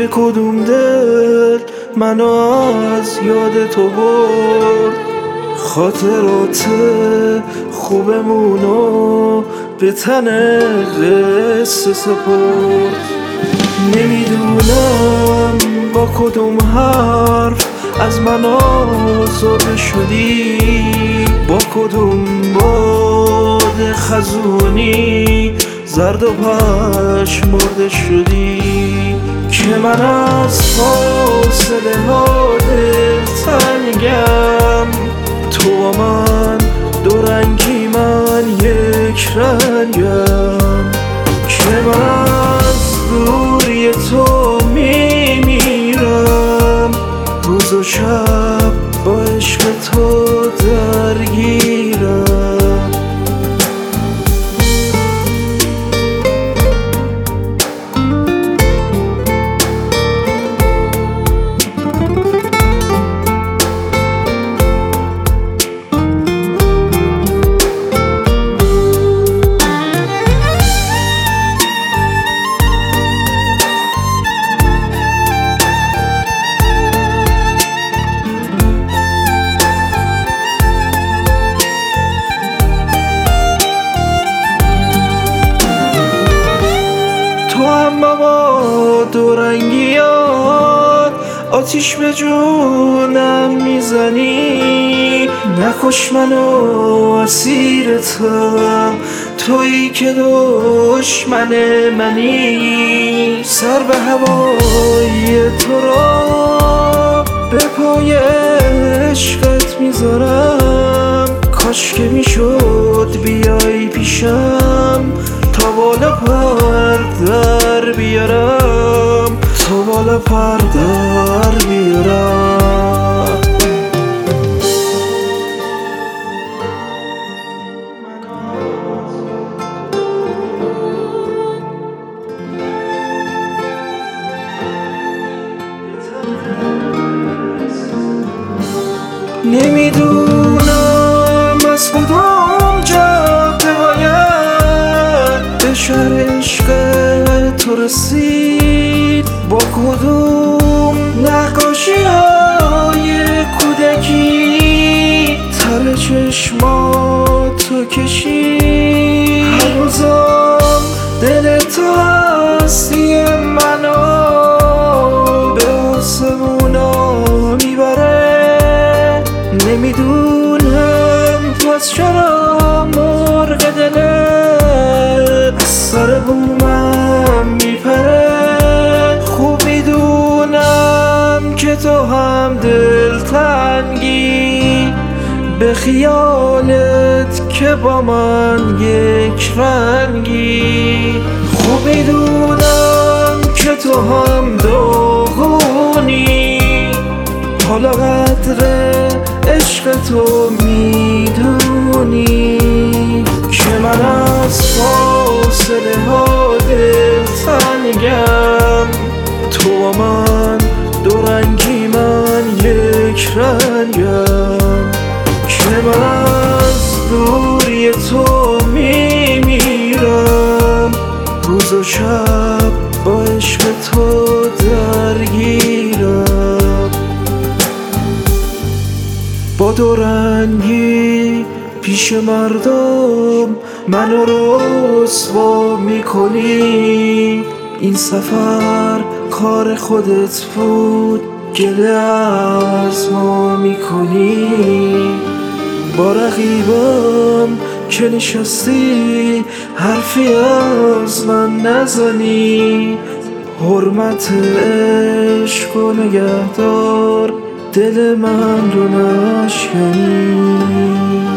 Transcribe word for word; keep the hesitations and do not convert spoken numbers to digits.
که کدوم دل منو از یاد تو برد، خاطرات خوبمونو به تن قصه سپرد. نمیدونم با کدوم حرف از من آزرده شدی، با کدوم باد خزونی زرد و پژمرده شدی، که من از فاصله ها دلتنگم. تو و من دو رنگی، من یک رنگم، که من از دوری تو میمیرم. روز و شب با عشق تو درگیرم. تو هم با دو رنگیات آتیش به جونم میزنی. نکش منو اسیرتم، تویی که دشمن منی. سر به هوای تو را به پای عشقت میذارم. کاش که میشد بیای پیشم تا بالا پر در بیارم، تا بالا پر در بیارم. نمیدونم از کدوم جاده باید به شهر عشق تو رسید، با کدوم نقاشی های کودکی تر چشماتو کشید. هنوزم دل تو هستی منو به آسمونا میبره. نمیدونم پس چرا مرغ دلت سر بومم میپره. خوب میدونم که تو هم دلتنگی به خیالت که با من یک رنگی. خوب میدونم که تو هم داغونی، حالا قدر عشق تو میدونی. که من از فاصله ها دلتنگم. تو و من دو رنگی، من یک رنگم، که من از دوری تو میمیرم. روز و شب با عشق تو درگیرم. با دو رنگی پیش مردم منو رسوا میکنی. این سفر کار خودت بود، گله از ما میکنی. با رقیبم که نشستی حرفی از من نزنی. حرمت عشق و نگهدار، دل من رو نشکنی.